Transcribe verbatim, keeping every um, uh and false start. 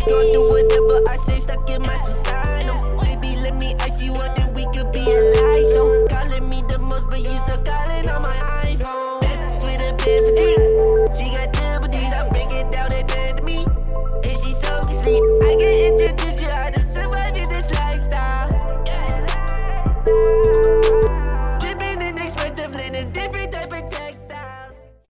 gon' do whatever I say, stuck in my society. Baby, let me ask you one thing, we could be alike. So calling me the most, but you still calling on my iPhone. Bitch with a bad physique. She got